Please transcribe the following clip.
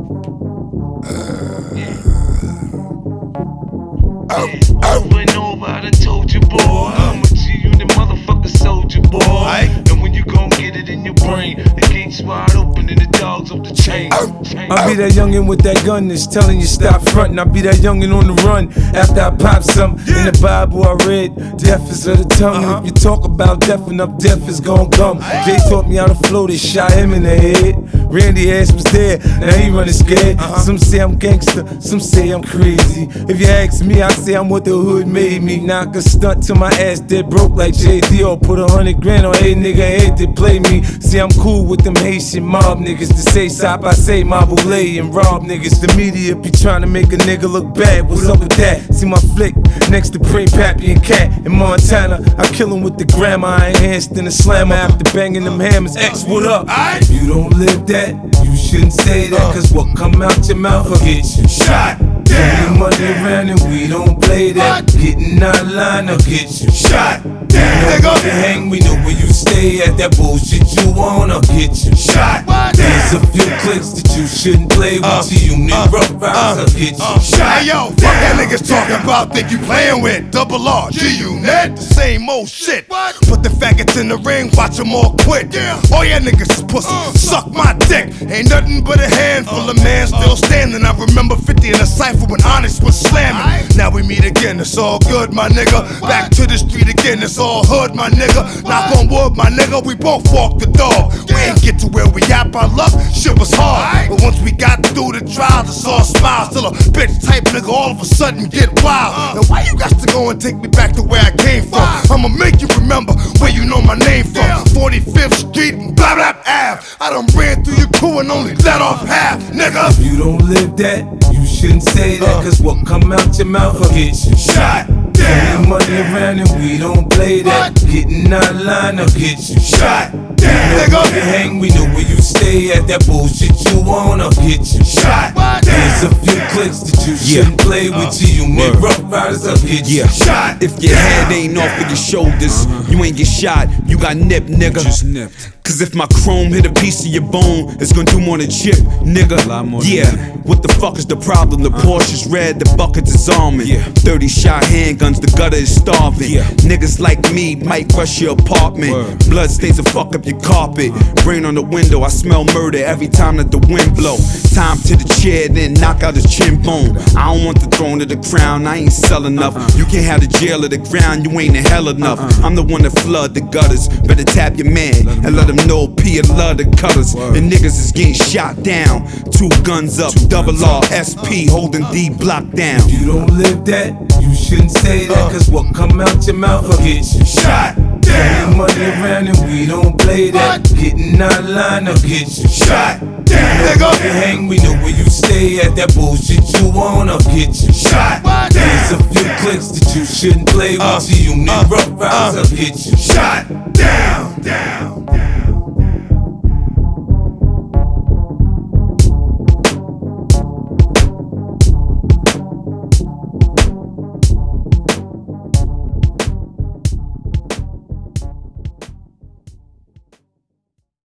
Over and over, I done told you, boy. I'ma G you the motherfucking soldier, boy. And when you gon' get it in your brain, the gates wide open and the dogs off the chain. I'll be that youngin' with that gun that's telling you stop frontin'. I'll be that youngin' on the run after I pop something. In the Bible I read, death is of the tongue. And if you talk about death, enough death is gon' come. Jay taught me how to flow, they shot him in the head. Randy ass was there, now he running scared. Some say I'm gangster, some say I'm crazy. If you ask me, I say I'm what the hood made me. Knock a stunt till my ass dead broke like JD, or put 100 grand on a nigga head to play me. See, I'm cool with them Haitian mob niggas. To say sop, I say Mabule and rob niggas. The media be trying to make a nigga look bad. What's up with that? See my flick next to Pray Pappy and Cat in Montana. I kill him with the grandma, I enhanced in the slammer after banging them hammers. X, what up? If you don't live that, you shouldn't say that, cause what come out your mouth will get you shot. Throwing money around and we don't play that. Getting out of line, I'll get you shot. Nigga, you hang, we know where you stay at. That bullshit you want, I'll get you shot. There's a few clicks that you shouldn't play with. You need rough riders, I'll get you shot. Hey yo, fuck that niggas talking about, think you playing with Double R, G-Unit, the same old shit. Put the faggots in the ring, watch them all quit. All y'all niggas is pussy, suck my dick. Ain't nothing but a handful of man still standing. I remember 50 in a cypher when Onyx was slamming. Now we meet again, it's all good, my nigga. Back to the street again, it's all hood, my nigga. Knock on wood, my nigga, we both walked the dog. We ain't get to where we at by luck, shit was hard. But once we got through the trials, it's all smiles. Still a bitch type nigga, all of a sudden get wild. Now why you got to go and take me back to where I came from? I'ma make you remember where you know my name from. 45th Street and blah blah Ave. I done ran through your crew and only let off half, nigga. If you don't live that, you shouldn't say that, cause what come out your mouth will get you shot. Throwing money around and we don't play that. Getting out of line, I'll get you shot. Nigga, you hang, we know where you stay at. That bullshit you want, I'll get you shot. There's a few clicks that you shouldn't play with. You need rough riders, I'll get you shot. If your head ain't off of your shoulders, you ain't get shot, you got nipped, nigga. Just nipped. Cause if my chrome hit a piece of your bone, it's gonna do more than chip, nigga. Yeah, what the fuck is the problem? The Porsche's red, the buckets is almond. 30 shot handguns, the gutter is starving. Niggas like me might rush your apartment. Blood stains will fuck up your carpet. Brain on the window, I smell murder every time that the wind blow. Time to the chair, then knock out his chin bone. I don't want the throne or the crown, I ain't sell enough. You can't have the jail or the ground, you ain't in hell enough. I'm the one that flood the gutters. Better tap your man and let him know P love the colors. And niggas is getting shot down. 2 guns up, double R, SP holding D block down. If you don't live that, you shouldn't say that, cause what come out your mouth will get you shot. Throwing money around and we don't play that. Getting out of line, I'll get you shot. Nigga, you hang, we know where you stay at. That bullshit you want, I'll get you shot. There's a few clicks that you shouldn't play with. You need rough riders, I'll get you shot. Down, down, down.